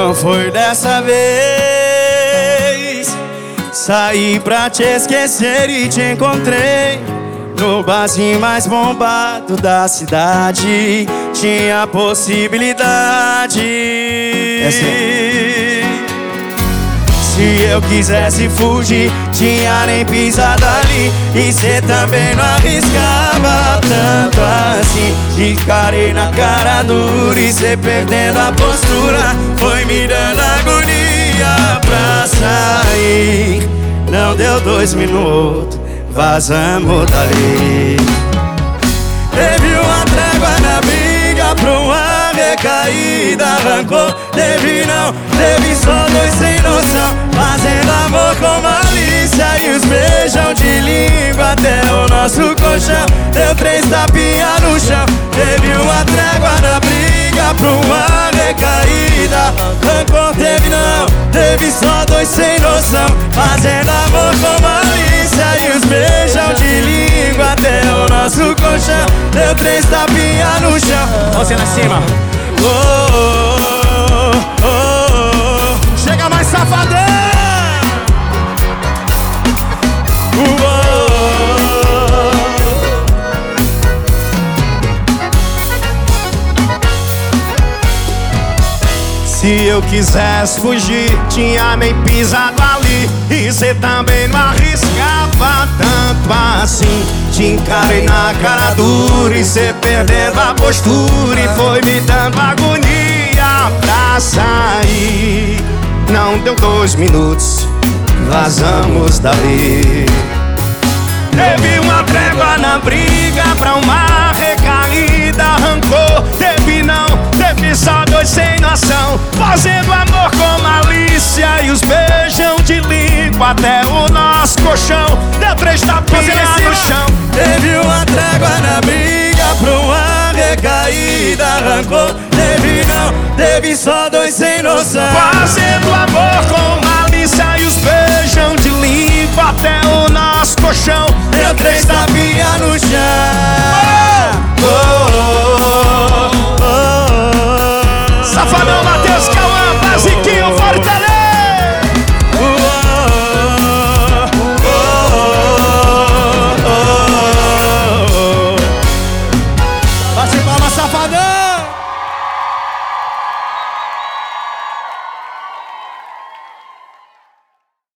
não foi dessa vez. Saí pra te esquecer e te encontrei no barzinho mais bombado da cidade. Tinha possibilidade. Se eu quisesse fugir, tinha nem pisado ali. E cê também não arriscava tanto assim. Te encarei na cara dura e cê perdendo a postura foi me dando agonia pra sair. Não deu 2 minutos, vazamos dali. Teve uma trégua na briga pra uma recaída, arrancou. Teve não, teve só 2 sem noção, fazendo amor com malícia e os beijão de língua até o nosso colchão. Deu 3 tapinhas no chão. Teve uma trégua na briga pra uma recaída, arrancou. Teve não, teve só 2 sem noção, fazendo amor com malícia e os beijão de língua até o nosso colchão. Deu 3 tapinhas no chão. Você lá em cima. Oh, oh, oh, oh. Chega mais, safadão. Oh, oh, oh. Se eu quisesse fugir, tinha nem pisado ali. E cê também não arriscava tanto assim. Te encarei na cara dura e cê perdendo a postura e foi me dando agonia pra sair. Não deu 2 minutos, vazamos dali. Teve uma trégua na briga pra uma recaída, arrancou. Teve não, teve só 2 sem noção, fazendo amor com malícia e os beijão de língua até o nosso colchão. Deu 3 tapinhas no chão. Teve uma trégua na briga pra uma recaída, arrancou. Teve não, teve só 2 sem noção, fazendo amor com malícia e os beijão de língua até o nosso colchão. Deu 3 tapinhas